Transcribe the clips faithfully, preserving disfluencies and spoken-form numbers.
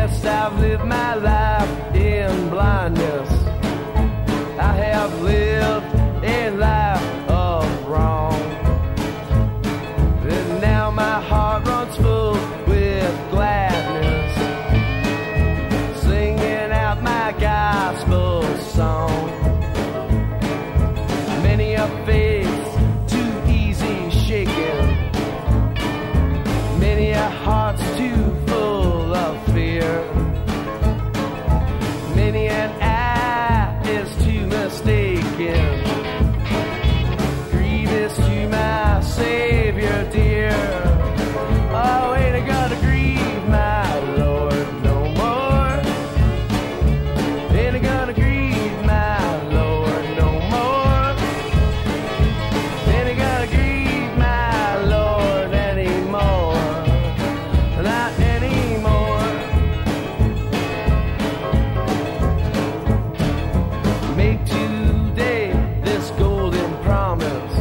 Yes, I've lived my life in blindness. I have lived a life of wrong. And now my heart runs full with gladness, singing out my gospel song. Many a faith too easy shaken, many a heart's too full of fear, many an eye is too mistaken, grievous to my Savior dear. Oh, ain't I gonna grieve my Lord no more? Ain't I gonna grieve my Lord no more? Ain't I gonna grieve my Lord anymore? Not anymore. Make today this golden promise,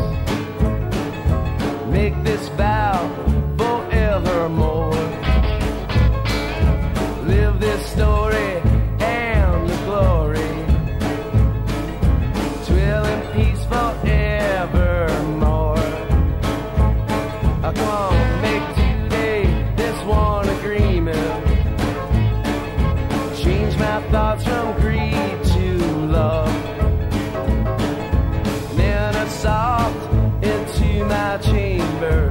make this vow forevermore. Live this story and the glory, dwell in peace forevermore. Oh, come on, make today this one agreement, change my thoughts from greed to love, then assault into my chamber,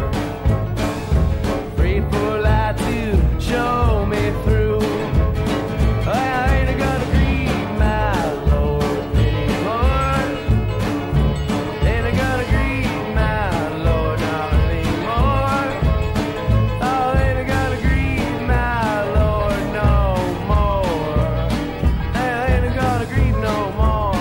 pray for light to show me through. I ain't gonna grieve my Lord anymore. Ain't gonna grieve my Lord not anymore. Oh, ain't gonna grieve my Lord no more. Ain't gonna grieve no more.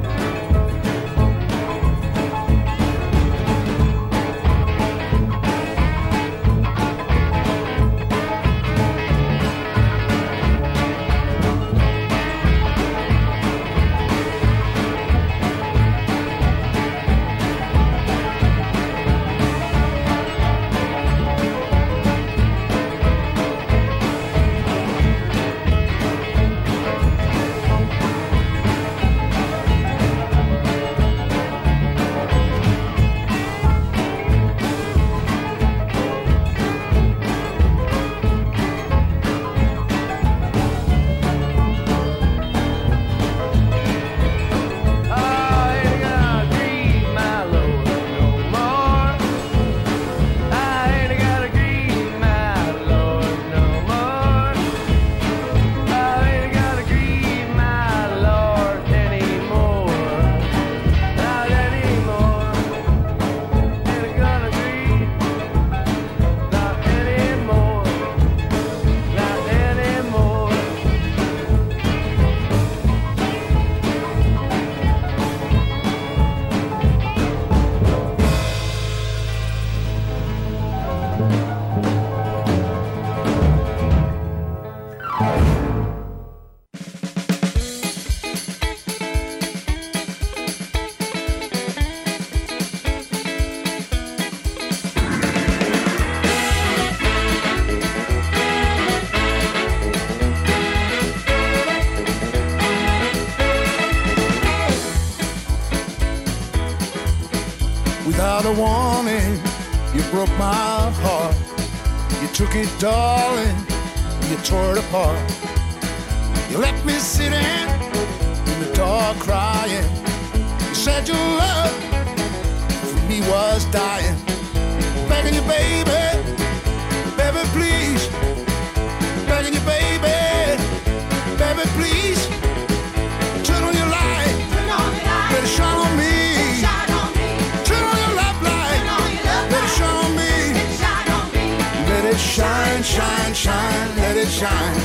Without a warning, you broke my heart. You took it, darling, you tore it apart. You left me sitting in the dark crying. You said your love for me was dying. Begging you, baby, baby, please. Begging you, baby, baby, please. Turn on your light, Turn on your light. let it shine on me. Shine on me. Turn on your love light, Turn on your love let it shine on me. light. Shine on me. Let it shine, shine, shine, let it shine.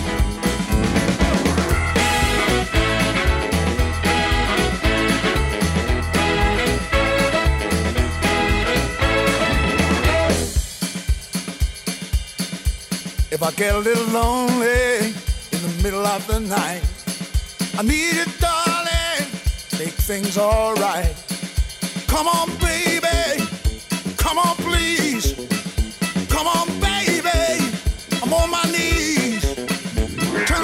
If I get a little lonely in the middle of the night, I need you, darling, make things all right. Come on, baby, come on, please. Come on, baby, I'm on my knees. Turn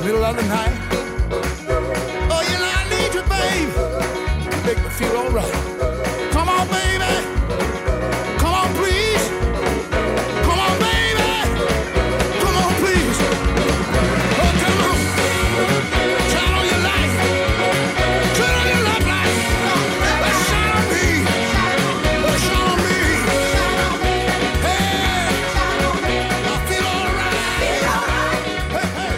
middle of the night. Oh, you know I need you, babe. You make me feel all right. Come on, baby. Come on, please. Come on, baby. Come on, please. Oh, come on. Turn on your light. Turn on your love light. Let's shine on me. Let's shine on me. Hey, I feel all right. Hey, hey.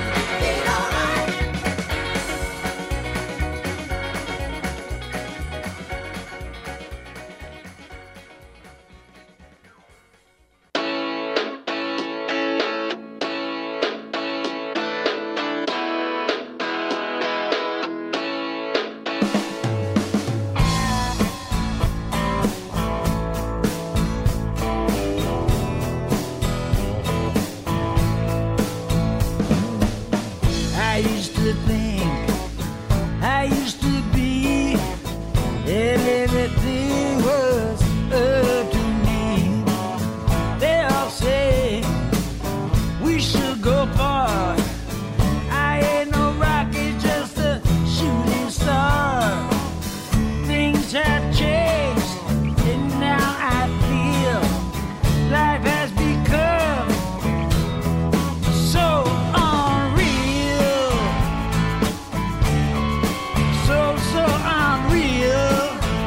I used to think, I used to be, and everything was up to me. They all say we should go far. I ain't no rocket, just a shooting star. Things have changed, and now I feel life has become so unreal, so, so unreal.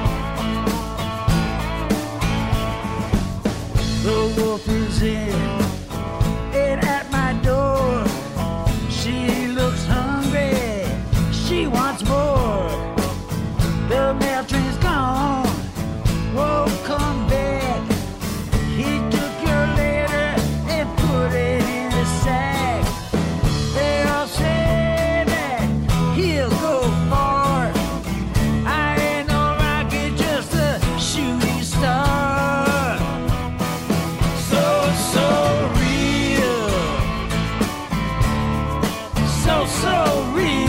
The wolf is in, and at my door. She looks hungry, she wants more. The mail train's gone, won't come back. He took your letter and put it in a sack. They all say that he'll go far. I ain't no rocket, just a shooting star. So, so real. So, so real.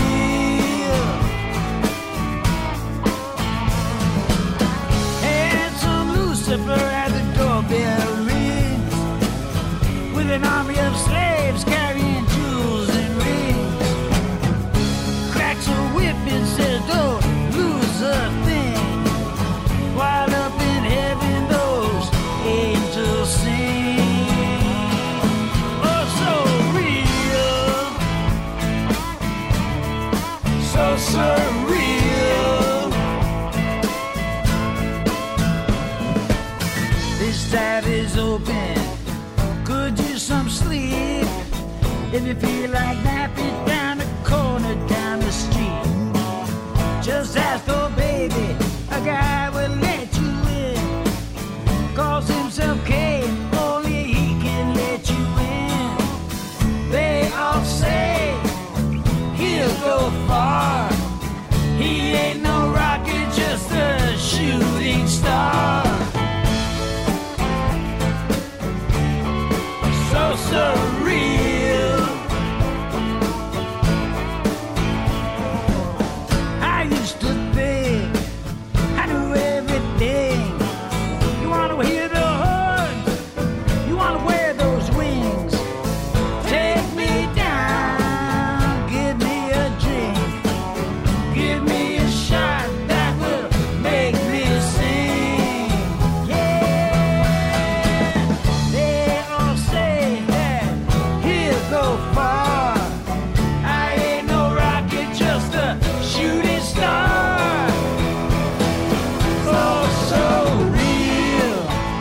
Handsome Lucifer at the doorbell rings, with an army of slaves carrying jewels and rings. Cracks a whip and says, don't lose a thing, while up in heaven those angels sing. Oh, so real, so surreal. This tab is open, could use some sleep. If you feel like napping down the corner, down the street, just ask for baby, a guy will let you in. Calls himself Kane, only he can let you in. They all say he'll go far. He ain't no rocket, just a shooting star. So surreal. I used to think I knew everything. You wanna hear the horns? You wanna wear those wings? Take me down, give me a drink, give me a shot that will make me sing. Yeah, they all say that he'll go far. I ain't no rocket, just a shooting star. Oh, so real,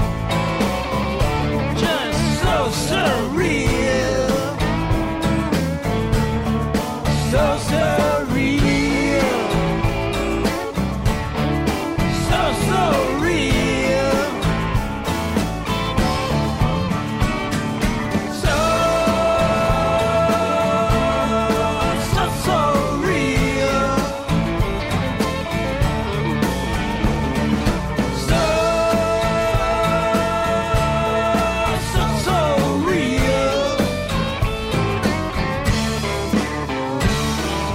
just so surreal, so surreal, so so real, so so so real, so so so real.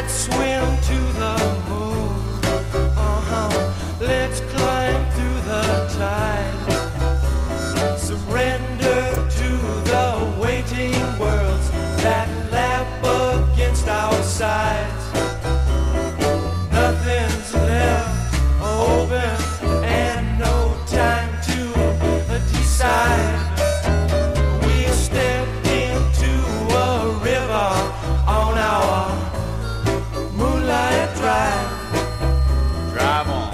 Let's swim to the moon. Uh-huh. Let's climb through the tide. Surrender to the waiting worlds that lap against our sides. Nothing's left open and no time to decide. We stepped into a river on our moonlight drive. Drive on.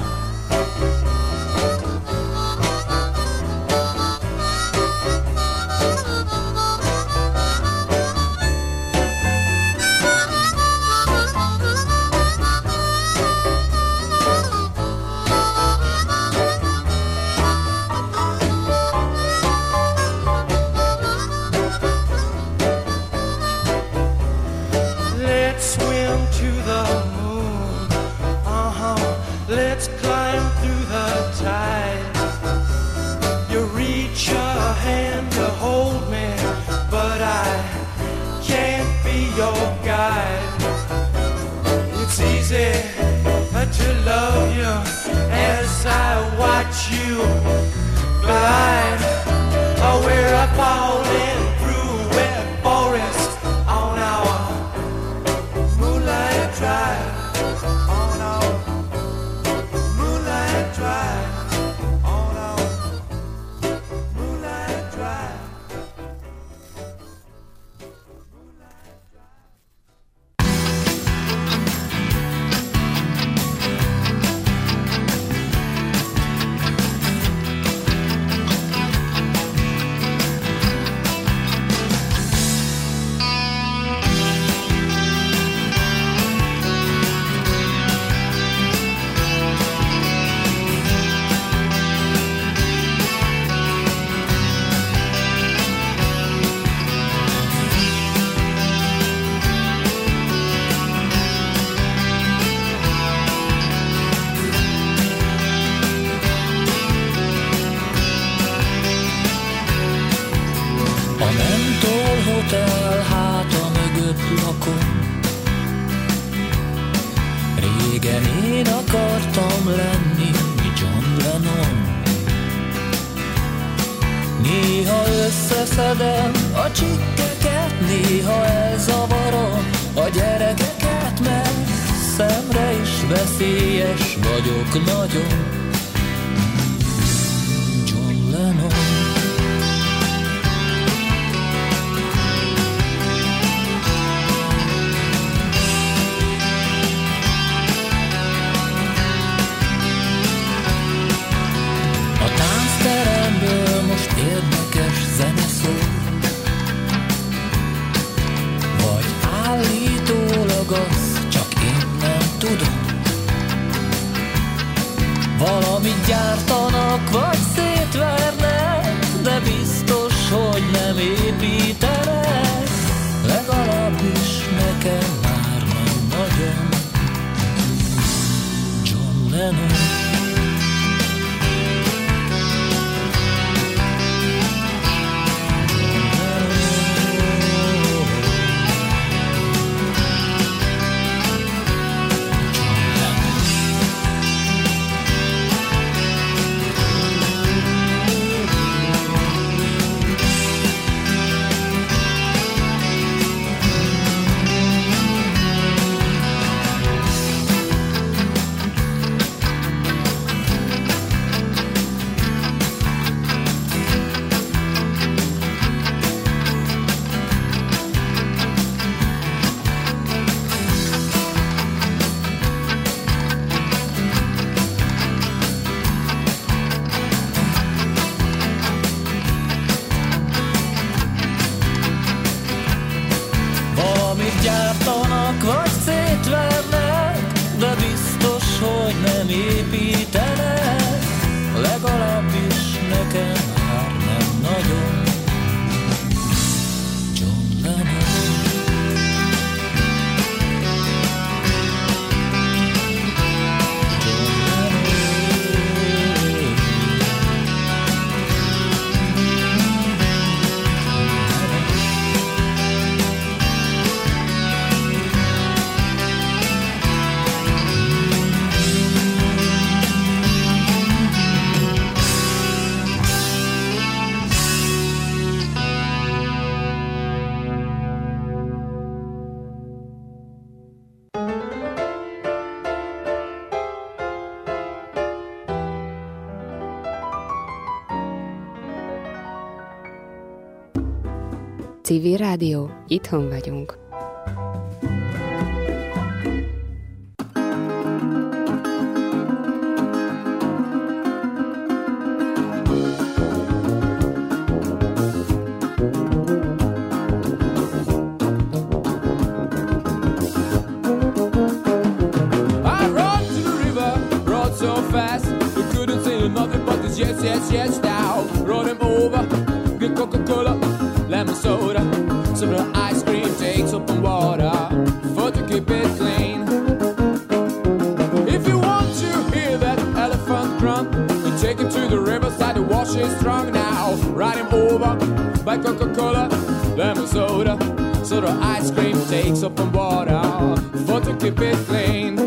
Let's swim to the moon. Uh-huh. Let's climb through the tide. You reach a hand to hold me, but I can't be your guide. It's easy to love you as I watch you glide. Oh, we're a falling through wet forest on our moonlight drive. On our moonlight drive. On our moonlight drive. A Menthol Hotel háta mögött lakom. Régen én akartam lenni John Lennon. Néha összeszedem a csikkeket, néha elzavarom a gyerekeket, mert szemre is veszélyes vagyok nagyon. John Lennon. Teremből most érdekes zene szól, vagy állítólag azt csak én nem tudom. Valami Civil Rádió, itthon vagyunk. Yes, yes, yes, now rode him over, get Coca-Cola, lemon soda, some of the ice cream, takes up some water, for to keep it clean. If you want to hear that elephant grunt, you take him to the riverside to wash his trunk now. Ride him over, by Coca-Cola, lemon soda, so the ice cream takes up some water, for to keep it clean.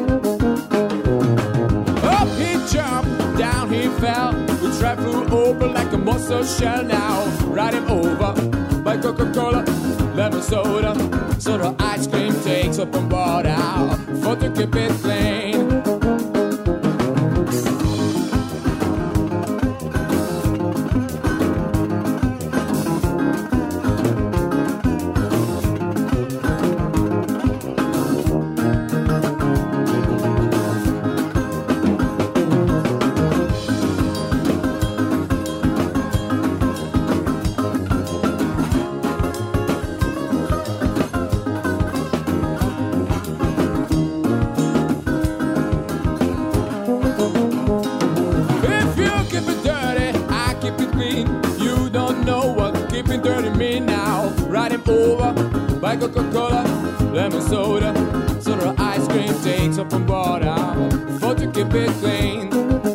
Up he jumped, down he fell. Trap flew open like a monster shell now. Ride him over by Coca-Cola, lemon soda, so the ice cream takes up and bought out for to keep it clean. By Coca-Cola, lemon soda, so the ice cream takes up and bought out for to keep it clean.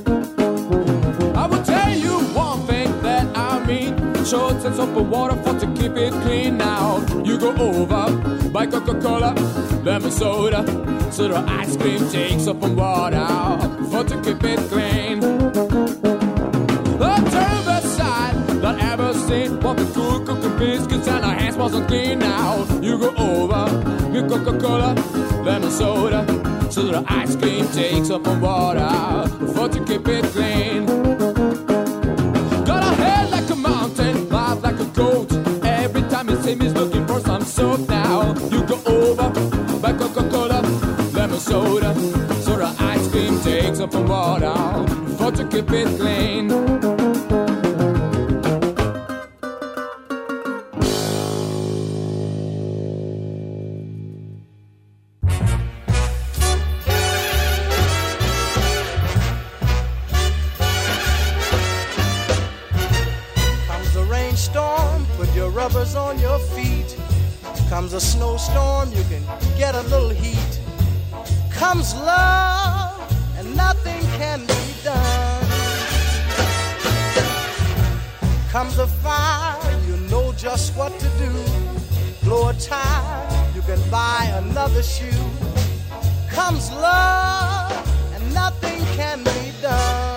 I will tell you one thing that I mean, shorts and soap and water for to keep it clean now. You go over by Coca-Cola, lemon soda, so the ice cream takes up and bought out for to keep it clean. The turn side that ever seen, what the cool cooking biscuits and our hands wasn't clean now. You go over with Coca-Cola, lemon soda, so the ice cream takes up on water for to keep it clean. Got a head like a mountain, mouth like a goat. Every time you see me is looking for some soap now. You go over by Coca-Cola, lemon soda, so the ice cream takes up on water for to keep it clean. Rubbers on your feet. Comes a snowstorm, you can get a little heat. Comes love, and nothing can be done. Comes a fire, you know just what to do. Blow a tire, you can buy another shoe. Comes love, and nothing can be done.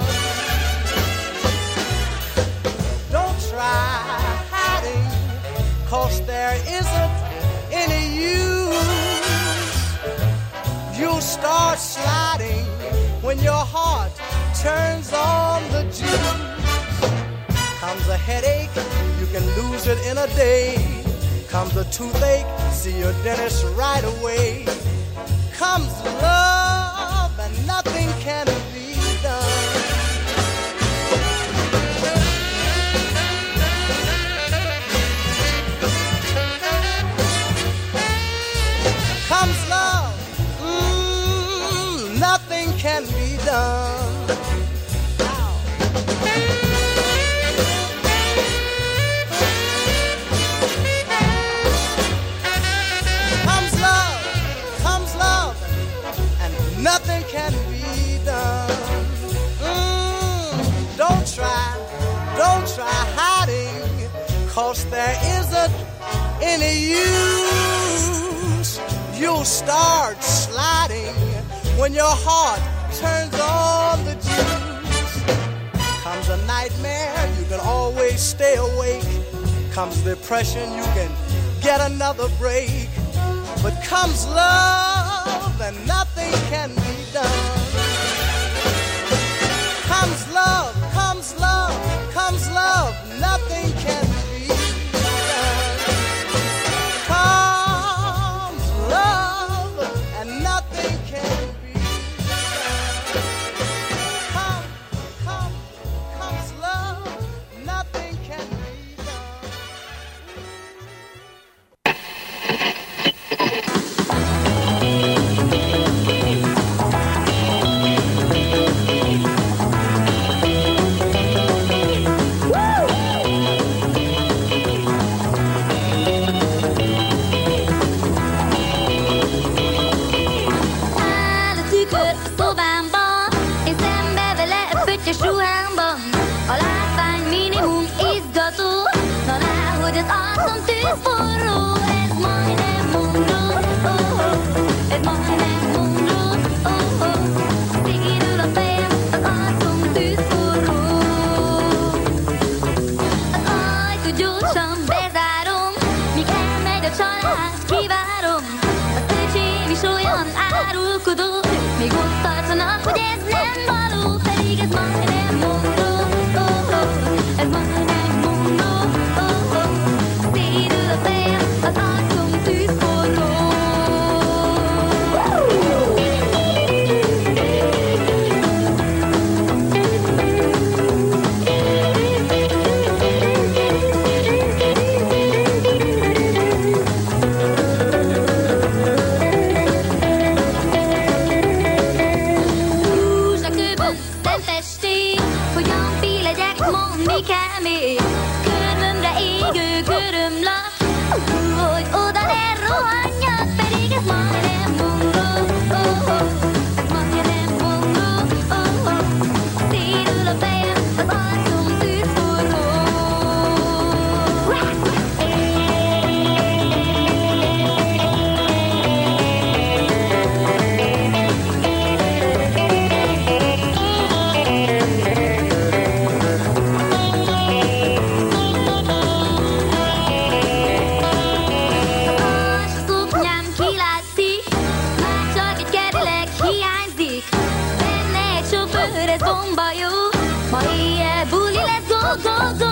Don't try hiding, 'cause there isn't any use. You'll start sliding when your heart turns on the juice. Comes a headache, you can lose it in a day. Comes a toothache, see your dentist right away. Comes love, and nothing can be done. Comes love, mm, nothing can be done. Comes love, comes love, and nothing can be done. Mm, don't try, don't try hiding, 'cause there isn't any use. You'll start sliding when your heart turns on the juice. Comes a nightmare, you can always stay awake. Comes depression, you can get another break. But comes love, and nothing can be done. Comes love, comes love, comes love, nothing can be done. van árulkodó, ők még ott tartanak, hogy ez nem való, pedig ez majdnem mondó, oh, oh, ez majdnem mondó, oh, oh, szédül a fejem, az arcom tűzforró. Mi kell még? Körmömre égő körömlap, hogy oda ne rohanjak, pedig ez majdnem mondó, oh, oh, ez majdnem mondó, oh, oh, szédül a fejem, az arcom tűzforró. Bomba jó, ma éjjel buli lesz, go, go, go.